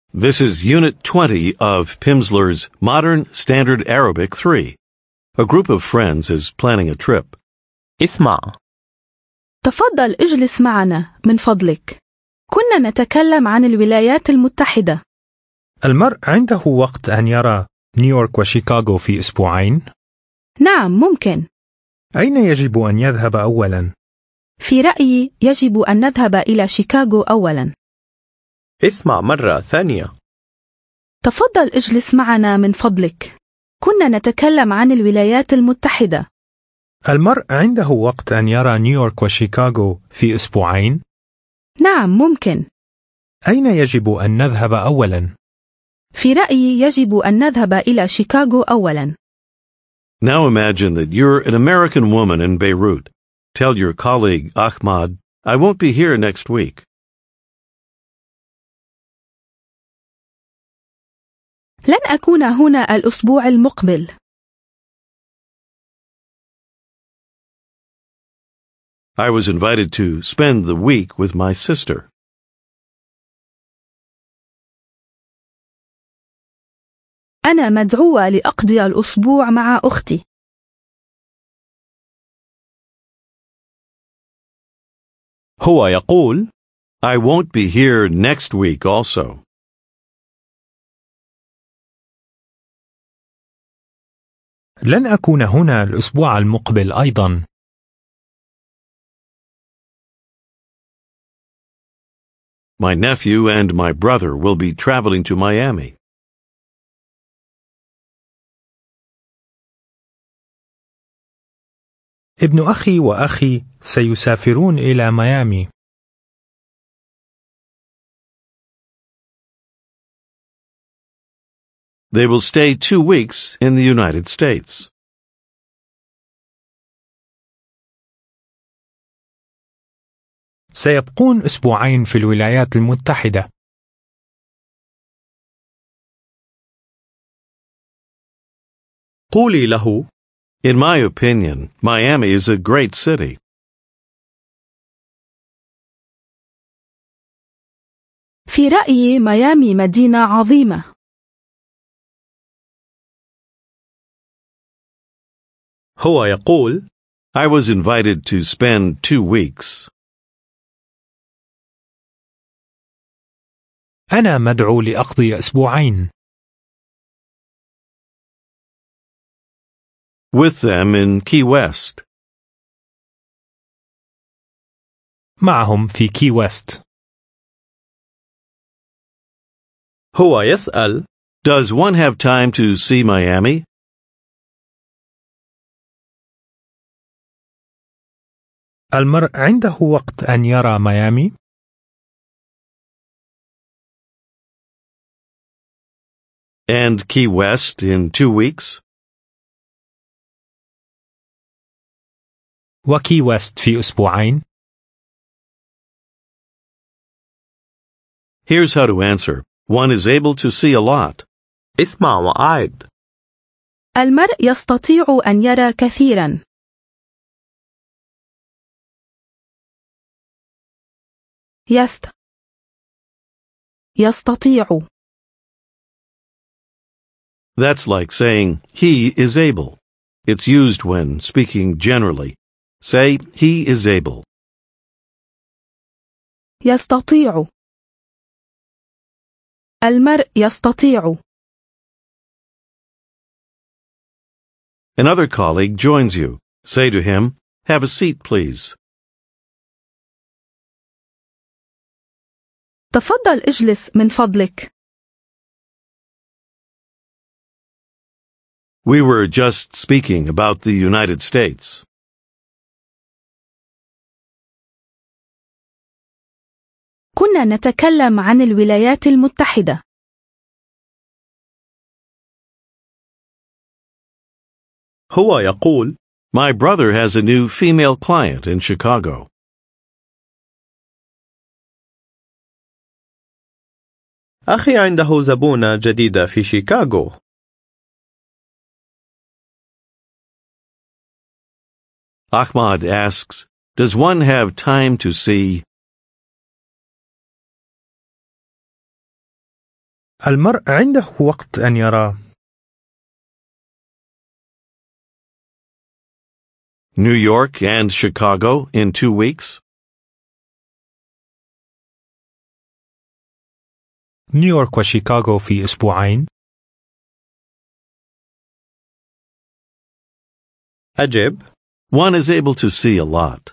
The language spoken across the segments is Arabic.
This is Unit 20 of Pimsleur's Modern Standard Arabic 3. A group of friends is planning a trip. اسمع. تفضل اجلس معنا من فضلك. كنا نتكلم عن الولايات المتحدة. المرء عنده وقت أن يرى نيويورك وشيكاغو في أسبوعين؟ نعم ممكن. أين يجب أن يذهب أولاً؟ في رأيي يجب أن نذهب إلى شيكاغو أولاً. اسمع مرة ثانية. تفضل اجلس معنا من فضلك. كنا نتكلم عن الولايات المتحدة. المرء عنده وقت أن يرى نيويورك وشيكاغو في أسبوعين؟ نعم ممكن. أين يجب أن نذهب أولاً؟ في رأيي يجب أن نذهب إلى شيكاغو أولاً. Now imagine that you're an American woman in Beirut. Tell your colleague, Ahmad, I won't be here next week. لن أكون هنا الأسبوع المقبل. I was invited to spend the week with my sister. أنا مدعوة لأقضي الأسبوع مع أختي. هو يقول I won't be here next week also. لن أكون هنا الأسبوع المقبل أيضاً. My nephew and my brother will be traveling to Miami. ابن أخي وأخي سيسافرون إلى ميامي. They will stay 2 weeks in the United States. سيبقون أسبوعين في الولايات المتحدة. قولي له In my opinion, Miami is a great city. في رأيي ميامي مدينة عظيمة. هو يقول I was invited to spend 2 weeks. أنا مدعو لأقضي أسبوعين. With them in Key West. معهم في كي ويست. هو يسأل Does one have time to see Miami? المرء عنده وقت أن يرى ميامي؟ And Key West in 2 weeks? وكي ويست في أسبوعين؟ Here's how to answer. One is able to see a lot. اسمع وأعد. المرء يستطيع أن يرى كثيرا. يستطيع. That's like saying, he is able. It's used when speaking generally. Say, he is able. يستطيع. المرء يستطيع. Another colleague joins you. Say to him, have a seat, please. تفضل اجلس من فضلك. We were just speaking about the United States. كنا نتكلم عن الولايات المتحدة. هو يقول My brother has a new female client in Chicago. أخي عنده زبونة جديدة في شيكاغو. Ahmad asks, does one have time to see المرء عنده وقت أن يرى. New York and Chicago in 2 weeks? نيويورك وشيكاغو في أسبوعين. أجب. One is able to see a lot.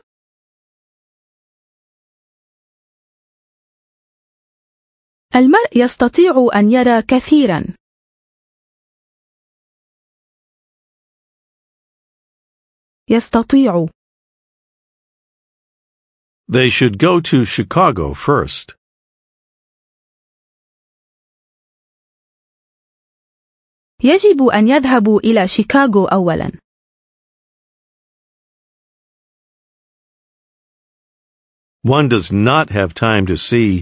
المرء يستطيع أن يرى كثيرا. يستطيع. They should go to Chicago first. يجب أن يذهبوا إلى شيكاغو أولا. One does not have time to see.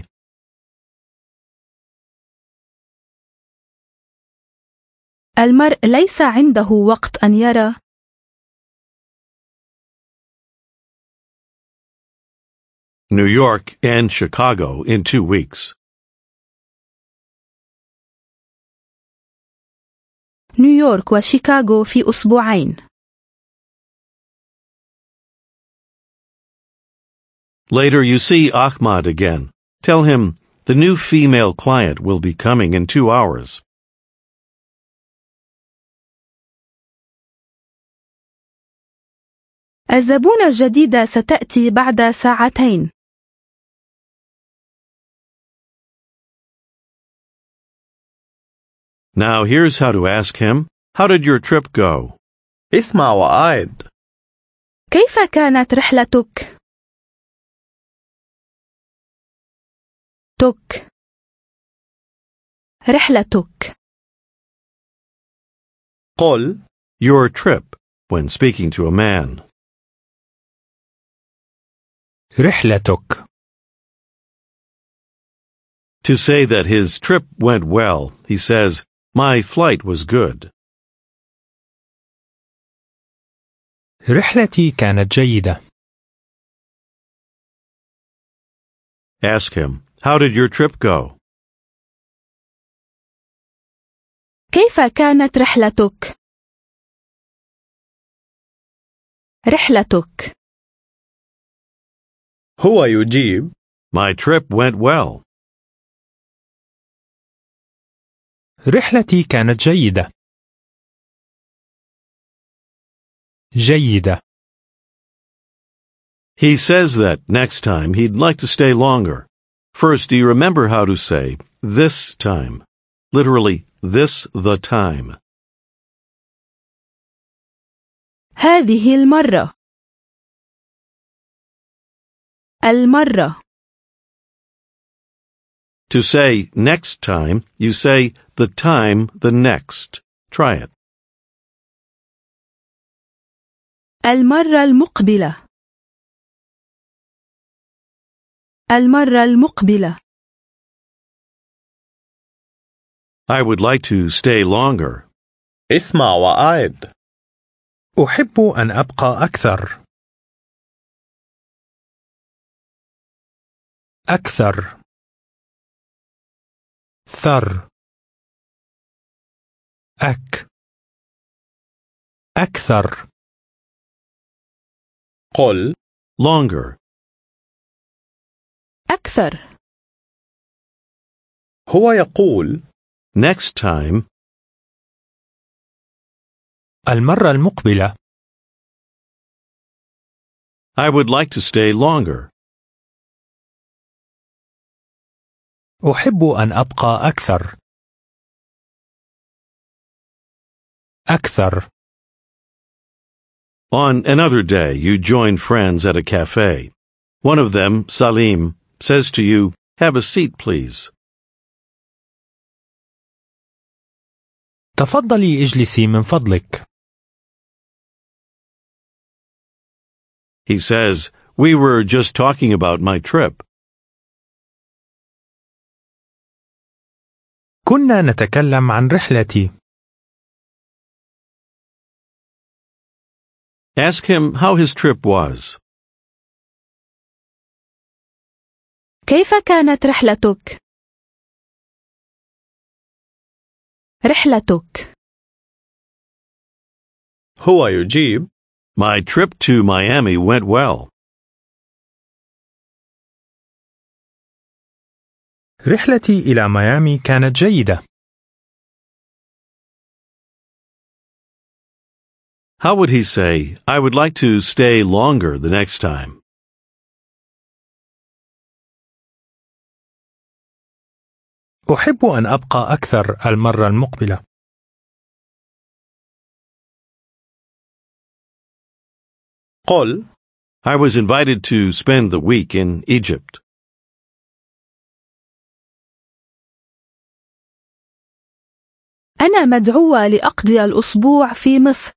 المرء ليس عنده وقت أن يرى. New York and Chicago in 2 weeks. نيويورك وشيكاغو في أسبوعين. Later you see Ahmad again. Tell him the new female client will be coming in 2 hours. الزبونة الجديدة ستأتي بعد ساعتين. Now here's how to ask him, how did your trip go? اسمع وأعد. كيف كانت رحلتك؟ تك. رحلتك. قل. Your trip, when speaking to a man. رحلتك. To say that his trip went well, he says, my flight was good. رحلتي كانت جيدة. Ask him, how did your trip go? كيف كانت رحلتك؟ رحلتك. هو يجيب. My trip went well. رحلتي كانت جيدة. جيدة. He says that next time he'd like to stay longer. First, do you remember how to say this time? Literally, this the time. هذه المرة. المرة. To say next time, you say the time the next. Try it. المرة المقبلة. المرة المقبلة. I would like to stay longer. اسمع وأعد. أحب أن أبقى أكثر. أكثر. ثر. أكثر. قل. Longer. أكثر. هو يقول. Next time. المرة المقبلة. I would like to stay longer. أحب أن أبقى أكثر. أكثر. On another day, you join friends at a cafe. One of them, Salim, says to you, have a seat, please. تفضلي اجلسي من فضلك. He says, we were just talking about my trip. كنا نتكلم عن رحلتي. Ask him how his trip was. كيف كانت رحلتك؟ رحلتك؟ هو يجيب: My trip to Miami went well. رحلتي إلى ميامي كانت جيدة. How would he say, I would like to stay longer the next time? أحب أن أبقى أكثر المرة المقبلة. قل: I was invited to spend the week in Egypt. أنا مدعوة لأقضي الأسبوع في مصر.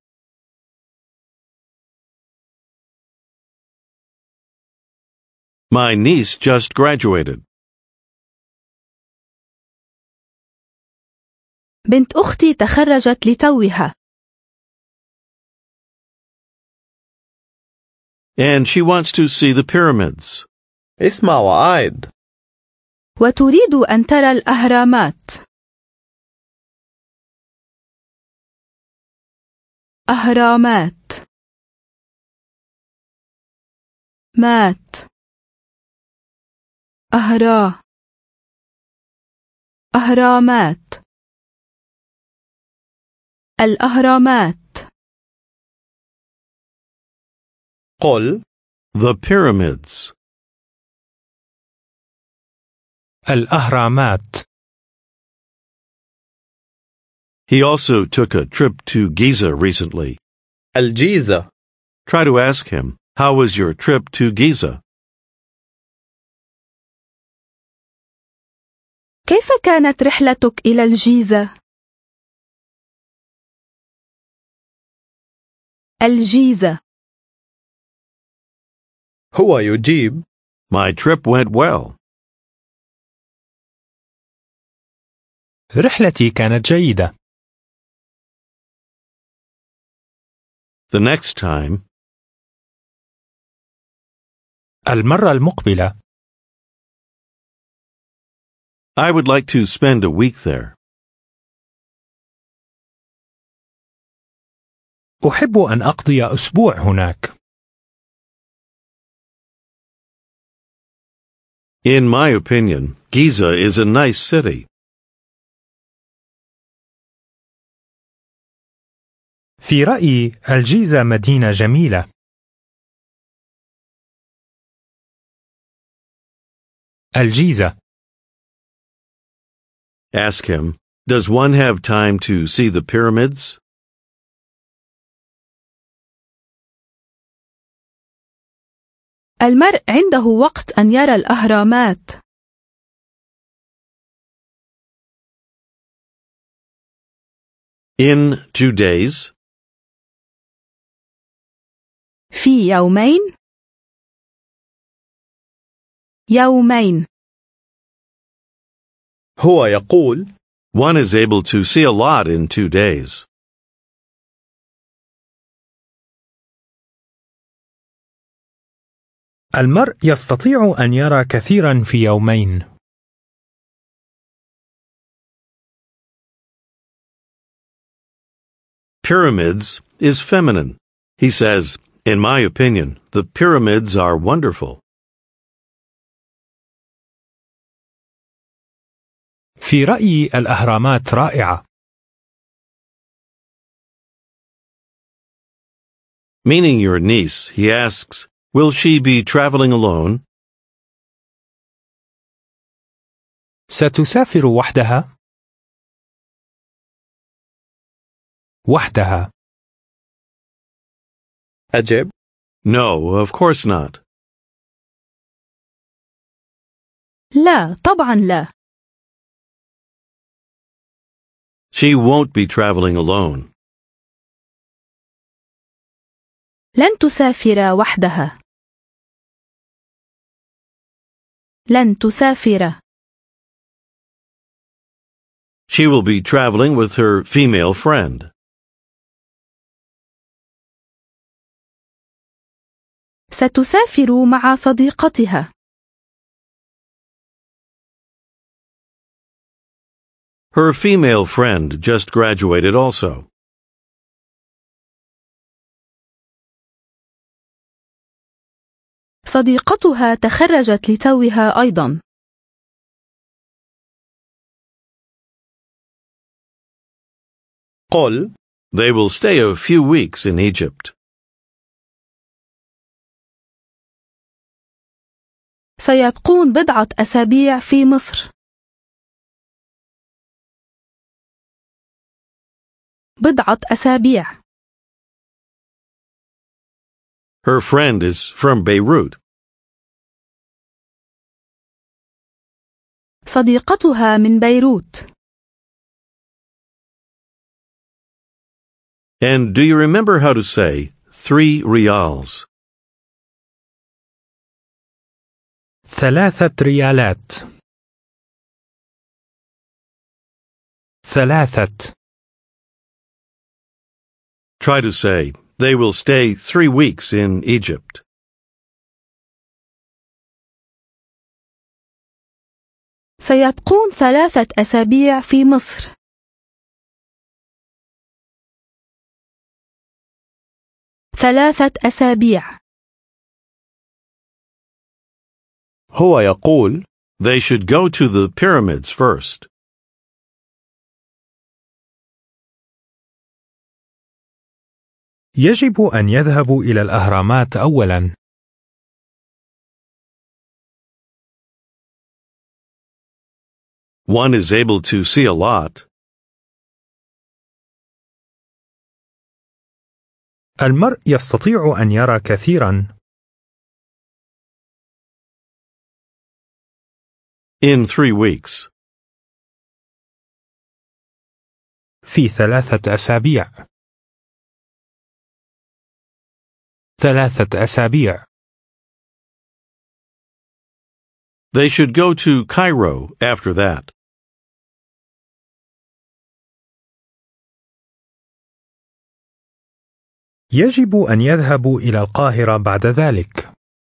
My niece just graduated. بنت أختي تخرجت لتوها. And she wants to see the pyramids. اسمع وأعد. وتريد أن ترى الأهرامات. أهرامات. مات. أهرامات. الأهرامات. قل: The pyramids. الأهرامات. He also took a trip to Giza recently. الجيزة. Try to ask him, how was your trip to Giza? كيف كانت رحلتك إلى الجيزة؟ الجيزة. هو يجيب: My trip went well. رحلتي كانت جيدة. The next time. المرة المقبلة. I would like to spend a week there. أحب أن أقضي أسبوع هناك. In my opinion, Giza is a nice city. في رأيي الجيزة مدينة جميلة. الجيزة. Ask him, does one have time to see the pyramids? المرء عنده وقت أن يرى الأهرامات. In 2 days. في يومين. يومين. هو يقول: One is able to see a lot in 2 days. المرء يستطيع أن يرى كثيرا في يومين. Pyramids is feminine. He says, in my opinion, the pyramids are wonderful. في رأيي الأهرامات رائعة. Meaning your niece, he asks, will she be traveling alone? ستسافر وحدها؟ وحدها. أجب: No, of course not. لا، طبعا لا. She won't be traveling alone. لن تسافر وحدها. لن تسافر. She will be traveling with her female friend. ستسافر مع صديقتها. Her female friend just graduated also. صديقتها تخرجت لتوها أيضا. قل They will stay a few weeks in Egypt. سيبقون بضعة أسابيع في مصر. بضعة أسابيع. Her friend is from Beirut. صديقتها من بيروت. And do you remember how to say 3 riyals? 3 ريالات. 3. Try to say, they will stay 3 weeks in Egypt. سيبقون 3 أسابيع في مصر. 3 أسابيع. هو يقول They should go to the pyramids first. يجب أن يذهبوا إلى الأهرامات أولاً. One is able to see a lot. المرء يستطيع أن يرى كثيراً. In 3 weeks. في 3 أسابيع. 3 أسابيع. They should go to Cairo after that. يجب أن يذهبوا إلى القاهرة بعد ذلك.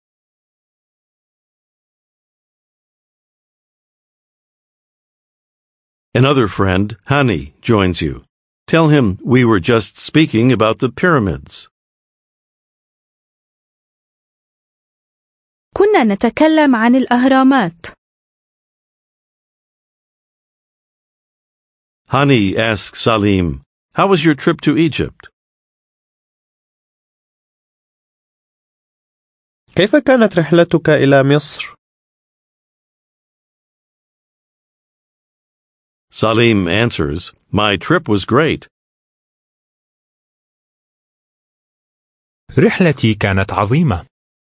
Another friend, Hani, joins you. Tell him we were just speaking about the pyramids. كنا نتكلم عن الأهرامات. Hani asks Salim, how was your trip to Egypt? كيف كانت رحلتك إلى مصر؟ Salim answers, my trip was great. رحلتي كانت عظيمة.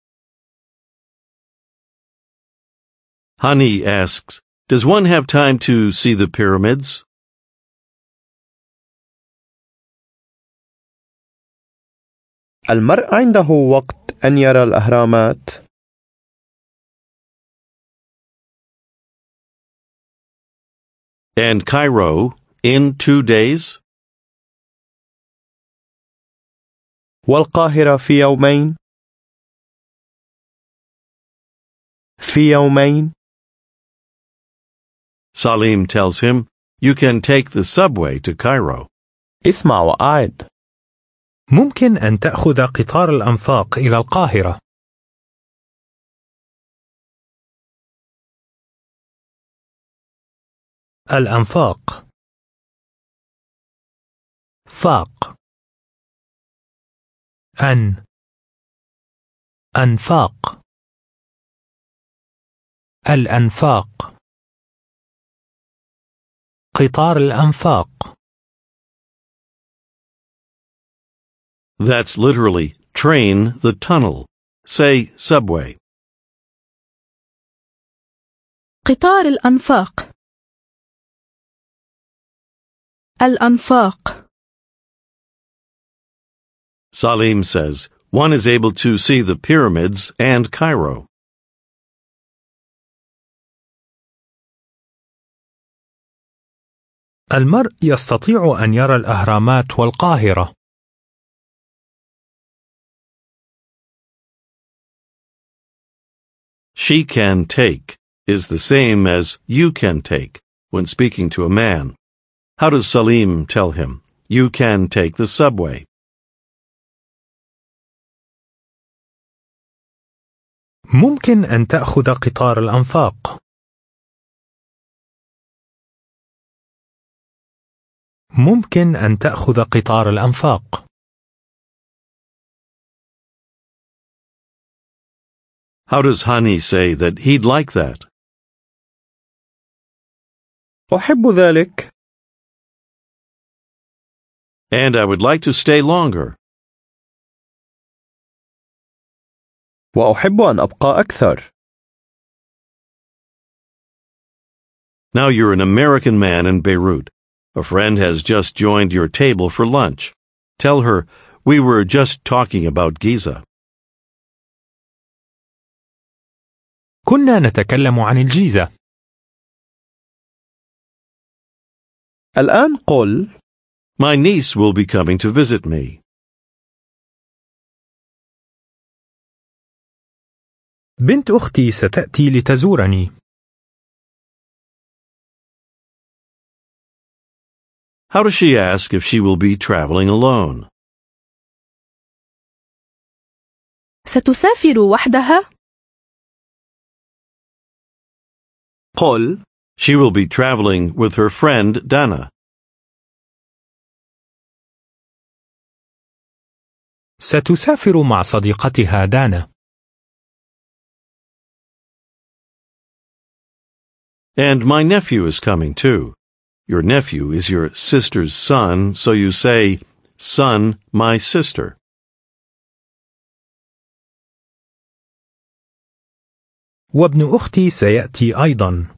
Hani asks, does one have time to see the pyramids? المرء عنده وقت أن يرى الأهرامات. And Cairo in 2 days? والقاهرة في يومين. في يومين. Salim tells him, you can take the subway to Cairo. اسمع وأعد. ممكن أن تأخذ قطار الأنفاق إلى القاهرة. الأنفاق. فاق. أنفاق. الأنفاق. قطار الأنفاق. That's literally train the tunnel. Say subway. قطار الأنفاق. الأنفاق. Salim says, one is able to see the pyramids and Cairo. المرء يستطيع أن يرى الأهرامات والقاهرة. She can take is the same as you can take, when speaking to a man. How does Salim tell him, "You can take the subway"? ممكن أن تأخذ قطار الأنفاق. ممكن أن تأخذ قطار الأنفاق. How does Hani say that he'd like that? أحب ذلك. And I would like to stay longer. وأحب أن أبقى أكثر. Now you're an American man in Beirut. A friend has just joined your table for lunch. Tell her, "We were just talking about Giza." كنا نتكلم عن الجيزة. الآن قل: My niece will be coming to visit me. بنت أختي ستأتي لتزورني. How does she ask if she will be traveling alone? ستسافر وحدها؟ قل: She will be traveling with her friend Dana. ستسافر مع صديقتها دانا. And my nephew is coming too. Your nephew is your sister's son, so you say, "Son, my sister." وابن أختي سيأتي أيضا.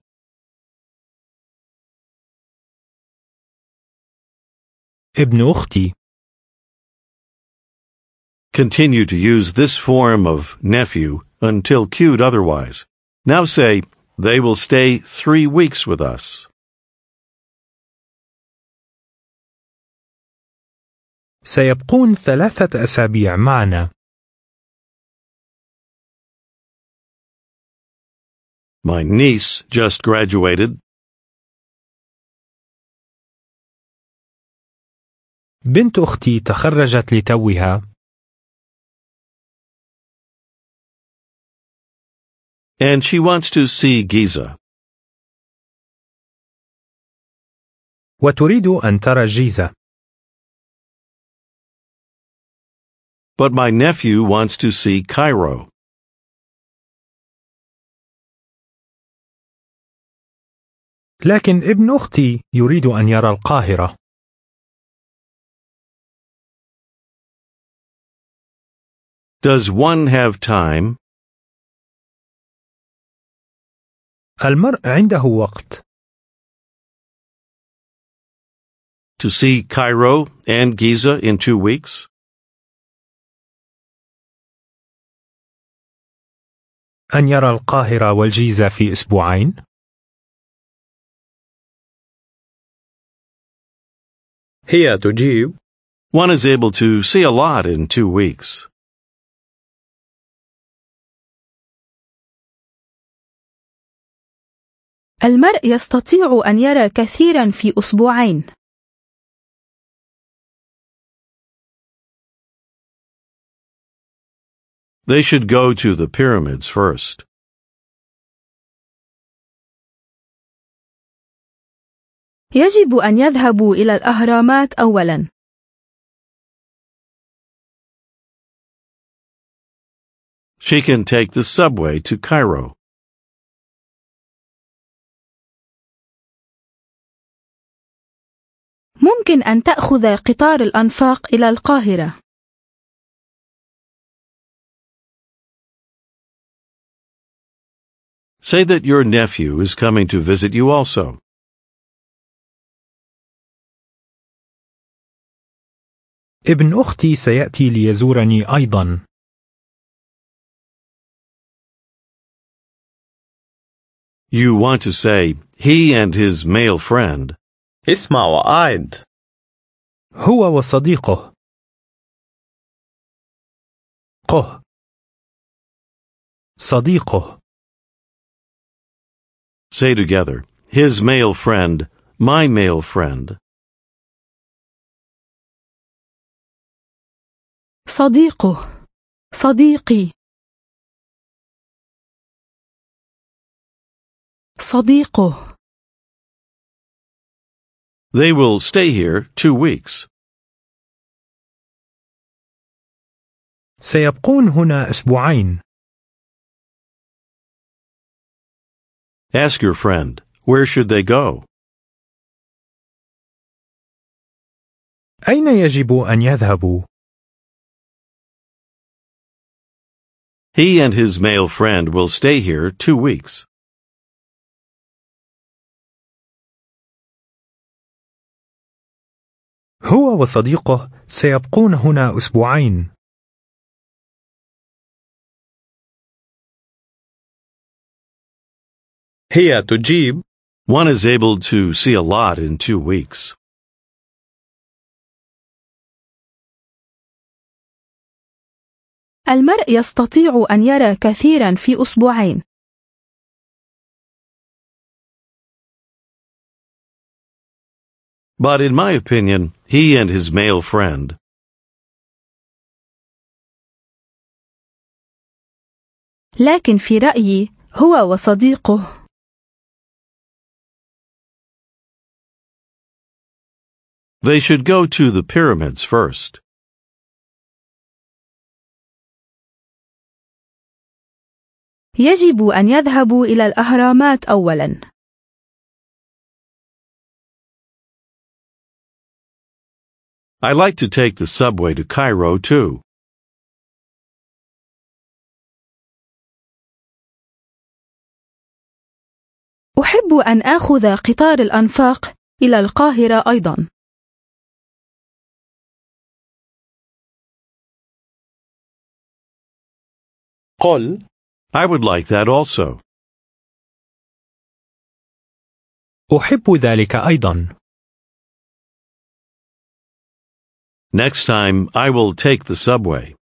ابن أختي. Continue to use this form of nephew until cued otherwise. Now say, "They will stay 3 weeks with us." سيبقون 3 أسابيع معنا. My niece just graduated. بنت أختي تخرجت لتوها. And she wants to see Giza. وتريد أن ترى الجيزة. But my nephew wants to see Cairo. لكن ابن أختي يريد أن يرى القاهرة. Does one have time? المرء عنده وقت. To see Cairo and Giza in 2 weeks? أن يرى القاهرة والجيزة في أسبوعين؟ هي تجيب: One is able to see a lot in 2 weeks. المرء يستطيع أن يرى كثيرا في أسبوعين. They should go to the pyramids first. يجب أن يذهبوا إلى الأهرامات أولا. She can take the subway to Cairo. ممكن أن تأخذ قطار الأنفاق إلى القاهرة. Say that your nephew is coming to visit you also. ابن أختي سيأتي ليزورني أيضا. You want to say, "He and his male friend." اسمع وأعد. هو وصديقه. قه. صديقه. Say together, his male friend, my male friend. صديقه صديقي صديقه They will stay here 2 weeks. سيبقون هنا أسبوعين. Ask your friend, where should they go? أين يجب أن يذهبوا؟ He and his male friend will stay here 2 weeks. هو وصديقه سيبقون هنا أسبوعين. هي تجيب: One is able to see a lot in 2 weeks. المرء يستطيع أن يرى كثيرا في أسبوعين. But in my opinion, he and his male friend لكن في رأيي هو وصديقه they should go to the pyramids first. يجب أن يذهبوا إلى الأهرامات أولا. I like to take the subway to Cairo too. أحب أن آخذ قطار الأنفاق إلى القاهرة أيضا. قل: I would like that also. أحب ذلك أيضا. Next time, I will take the subway.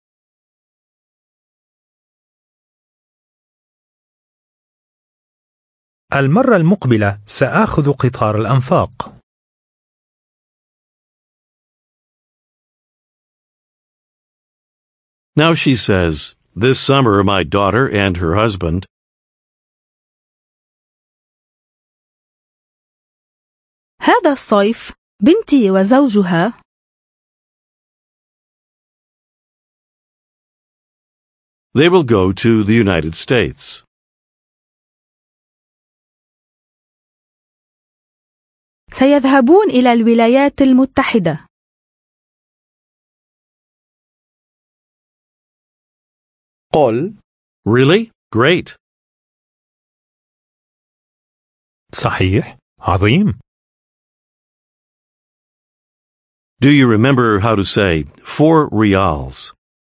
المرة المقبلة سآخذ قطار الأنفاق. Now she says, this summer my daughter and her husband هذا الصيف بنتي وزوجها they will go to the United States. سيذهبون إلى الولايات المتحدة. قل: Really? Great. صحيح؟ عظيم. Do you remember how to say 4 reals?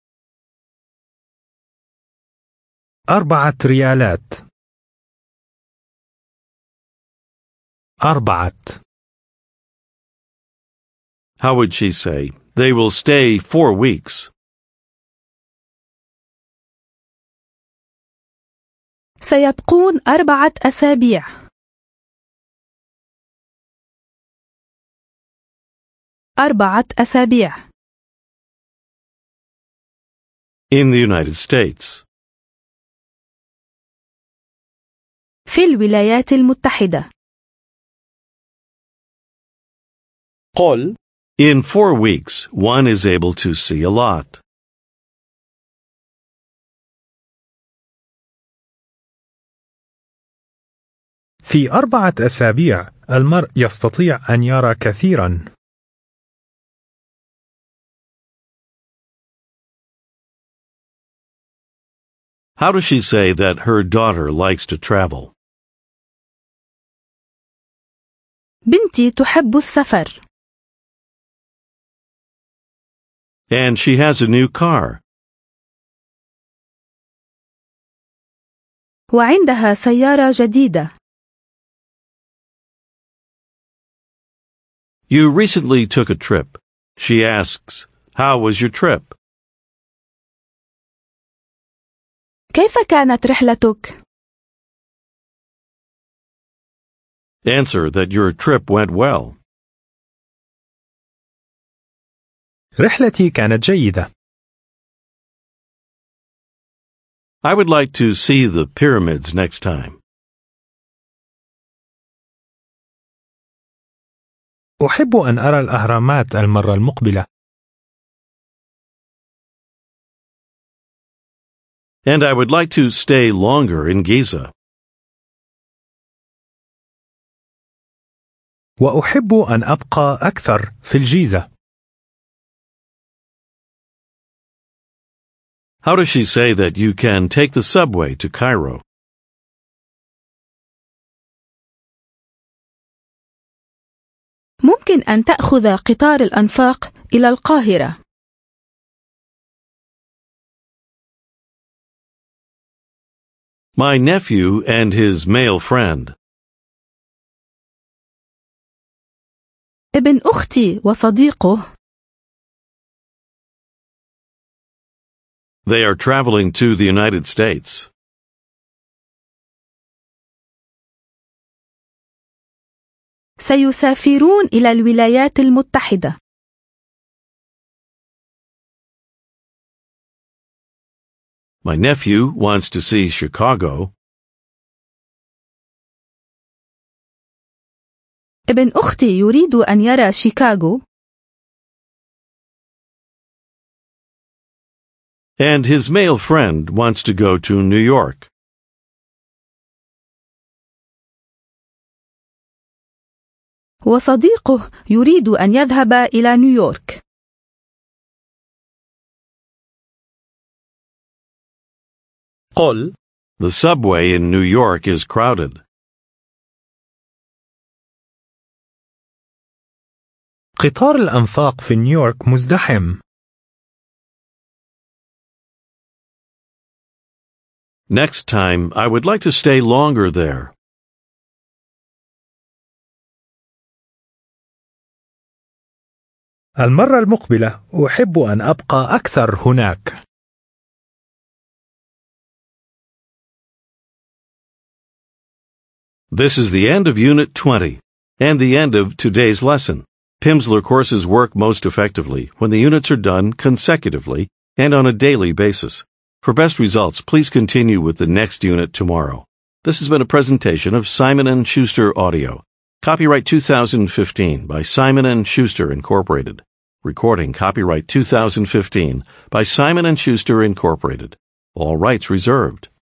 4 ريالات. 4. How would she say, they will stay 4 weeks? سيبقون 4 أسابيع. 4 أسابيع. In the United States. في الولايات المتحدة. قل: In 4 weeks, one is able to see a lot. في 4 أسابيع المرء يستطيع أن يرى كثيرا. How does she say that her daughter likes to travel? بنتي تحب السفر. And she has a new car. وعندها سيارة جديدة. You recently took a trip. She asks, how was your trip? كيف كانت رحلتك؟ Answer that your trip went well. رحلتي كانت جيدة. I would like to see the pyramids next time. أحب أن أرى الأهرامات المرة المقبلة. And I would like to stay longer in Giza. وأحب أن أبقى أكثر في الجيزة. How does she say that you can take the subway to Cairo? ممكن أن تأخذ قطار الأنفاق إلى القاهرة. My nephew and his male friend. ابن أختي وصديقه. They are traveling to the United States. سيسافرون إلى الولايات المتحدة. My nephew wants to see Chicago. ابن أختي يريد أن يرى شيكاغو. And his male friend wants to go to New York. وصديقه يريد أن يذهب إلى نيويورك. قل The subway in New York is crowded. قطار الأنفاق في نيويورك مزدحم. Next time, I would like to stay longer there. المرة المقبلة أحب أن أبقى أكثر هناك. This is the end of Unit 20 and the end of today's lesson. Pimsleur courses work most effectively when the units are done consecutively and on a daily basis. For best results, please continue with the next unit tomorrow. This has been a presentation of Simon & Schuster Audio. Copyright 2015 by Simon & Schuster Incorporated. Recording copyright 2015 by Simon & Schuster Incorporated. All rights reserved.